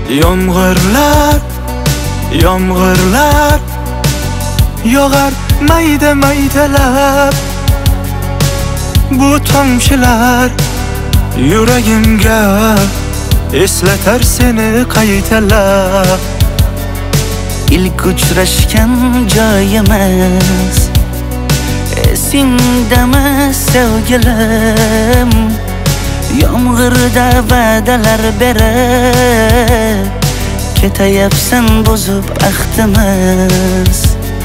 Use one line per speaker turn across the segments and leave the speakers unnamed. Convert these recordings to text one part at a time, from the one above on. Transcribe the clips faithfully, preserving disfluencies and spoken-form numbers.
Yomg'irlar, yomg'irlar yog'ar mayda maydalab. Bu tomchilar yuragimga eslatar seni qaytalab.
İlk uchrashgan joyimiz esingdami sevgilim? Yomg'irda va'dalar berib ketayapsan buzib ahdimiz.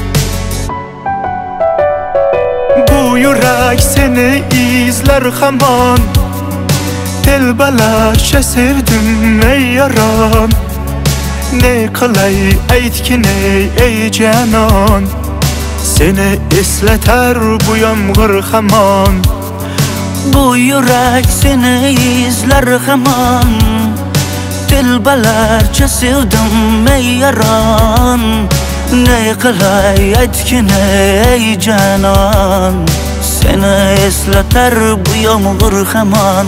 Bu yurak seni izlar hamon, telbalarcha sevdim ey yaron. Ne qilay aytgin ey janon, seni eslatar bu yomg'ir hamon.
Bu yurak seni izlar hamon, telbalarcha sevdim ey yaron. Ne qilay aytgin ey janon, seni eslatar bu yomg'ir hamon.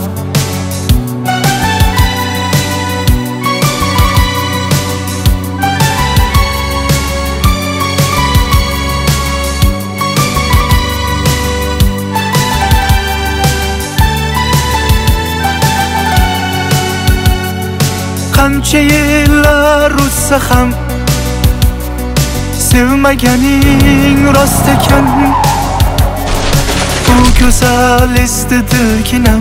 Qancha yillar o'tsa ham sevmaganing rost ekan. Bu go'zal esdi dilginam,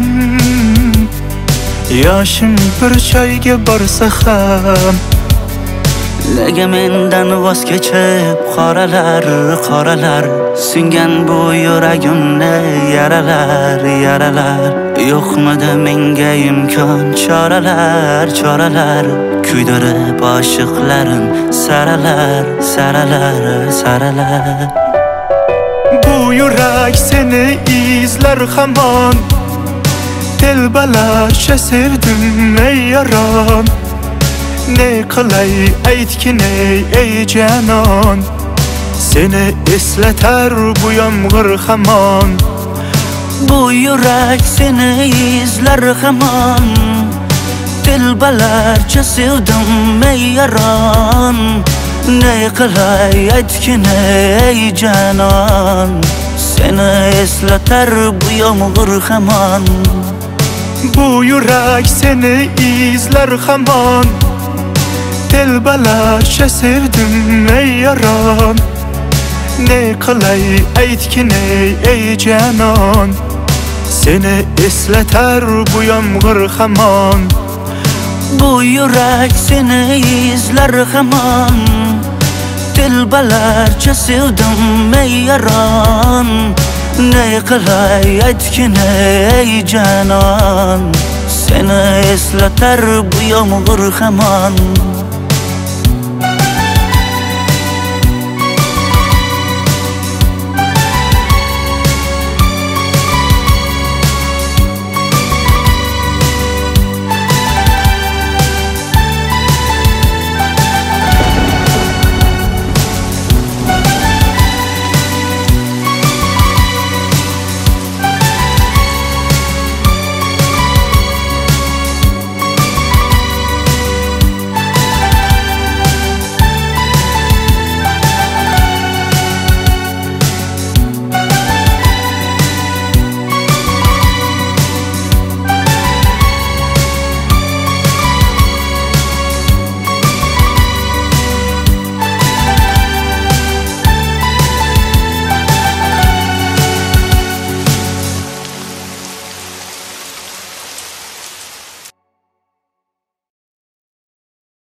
yoshim bir joyga borsa ham.
Nega mendan voz kechib qoralar, qoralar singan bu yuragimni yaralar, yaralar. Yo'qmidi menga imkon choralar, choralar kuydirib oshiqlarim saralar, saralar, saralar.
Bu yurak seni izlar hamon, telbalarcha sevdim ey yaron. Ne qilay aytgin ey janon, seni eslatar bu yomg'ir hamon.
Bu yurak seni izlar hamon, telbalarcha sevdim ey yaron. Ne qilay aytgin ey janon, seni eslatar bu yomg'ir hamon.
Bu yurak seni izlar hamon, telbalarcha sevdim ey yaron. Ne qilay aytgin ey janon, seni eslatar bu yomg'ir hamon.
Bu yurak seni izlar hamon, telbalarcha sevdim ey yaron. Ne qilay aytgin ey janon, seni eslatar bu yomg'ir hamon.